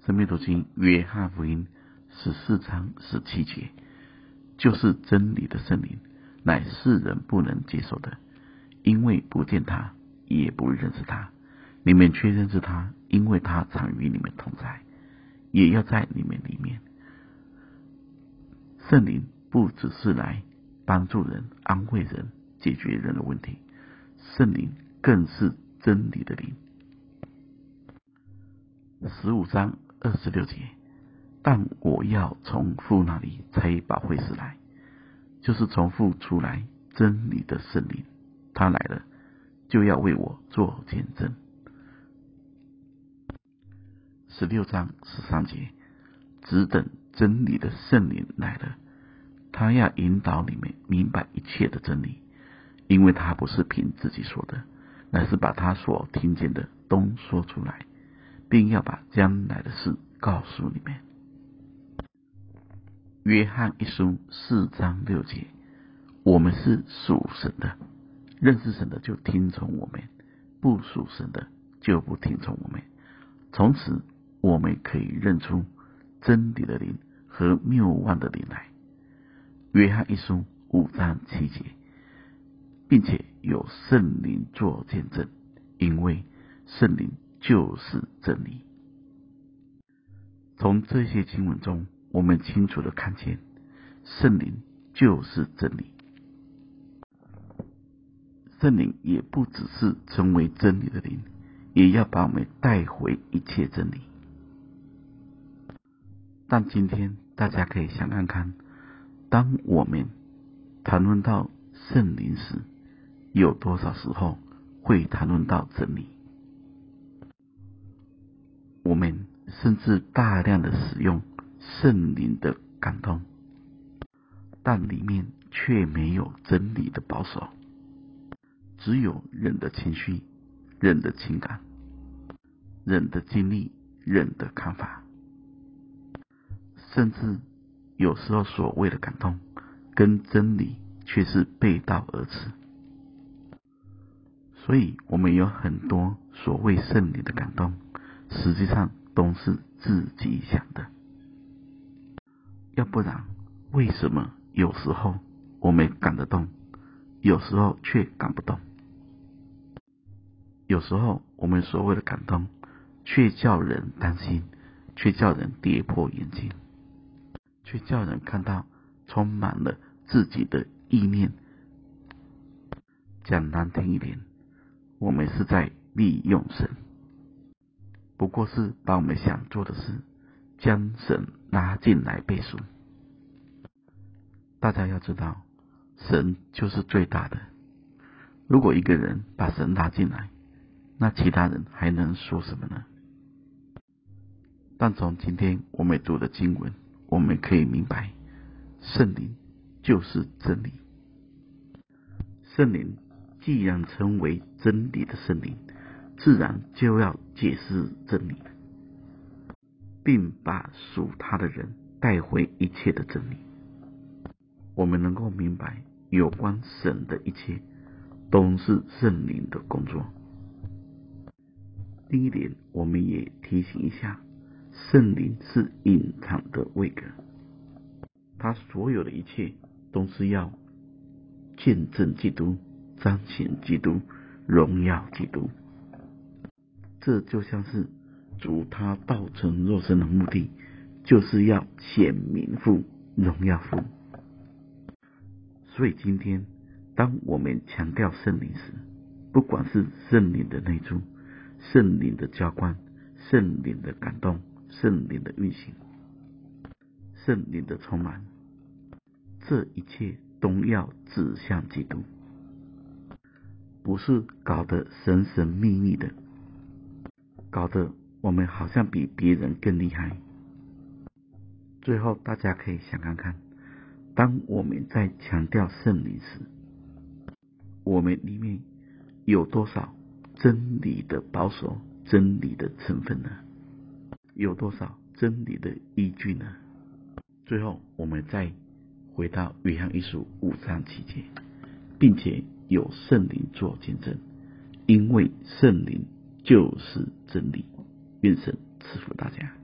生命读经约翰福音14章17节，就是真理的圣灵，乃世人不能接受的，因为不见他，也不认识他。你们却认识他，因为他常与你们同在，也要在你们里面。圣灵不只是来帮助人、安慰人、解决人的问题，圣灵更是真理的灵。15章26节，但我要从父那里差保惠师来，就是从父出来真理的圣灵，他来了，就要为我做见证。16章13节，只等真理的圣灵来了，他要引导你们明白一切的真理，因为他不是凭自己说的，乃是把他所听见的都说出来，并要把将来的事告诉你们。约翰一书4章6节，我们是属神的，认识神的就听从我们，不属神的就不听从我们。从此我们可以认出真理的灵和谬妄的灵来。约翰一书5章7节，并且有圣灵作见证，因为圣灵就是真理。从这些经文中，我们清楚地看见圣灵就是真理。圣灵也不只是成为真理的灵，也要把我们带回一切真理。但今天大家可以想看看，当我们谈论到圣灵时，有多少时候会谈论到真理？我们甚至大量的使用圣灵的感动，但里面却没有真理的保守，只有人的情绪、人的情感、人的经历、人的看法，甚至有时候所谓的感动跟真理却是背道而驰。所以我们有很多所谓圣灵的感动，实际上都是自己想的。要不然为什么有时候我们感得动，有时候却感不动？有时候我们所谓的感动却叫人担心，却叫人跌破眼镜，却叫人看到充满了自己的意念。讲难听一点，我们是在利用神，不过是把我们想做的事将神拉进来背书。大家要知道，神就是最大的。如果一个人把神拉进来，那其他人还能说什么呢？但从今天我们读的经文，我们可以明白，圣灵就是真理。圣灵既然成为真理的圣灵，自然就要解释真理，并把属他的人带回一切的真理。我们能够明白有关神的一切都是圣灵的工作。另一点，我们也提醒一下，圣灵是隐藏的位格，他所有的一切都是要见证基督、彰显基督、荣耀基督。这就像是主他道成肉身的目的，就是要显明父、荣耀父。所以今天当我们强调圣灵时，不管是圣灵的内住、圣灵的浇灌、圣灵的感动、圣灵的运行、圣灵的充满，这一切都要指向基督，不是搞得神神秘秘的，搞得我们好像比别人更厉害。最后大家可以想看看，当我们在强调圣灵时，我们里面有多少真理的保守、真理的成分呢？有多少真理的依据呢？最后我们再回到约翰一书5章7节，并且有圣灵做见证，因为圣灵就是真理。愿神赐福大家。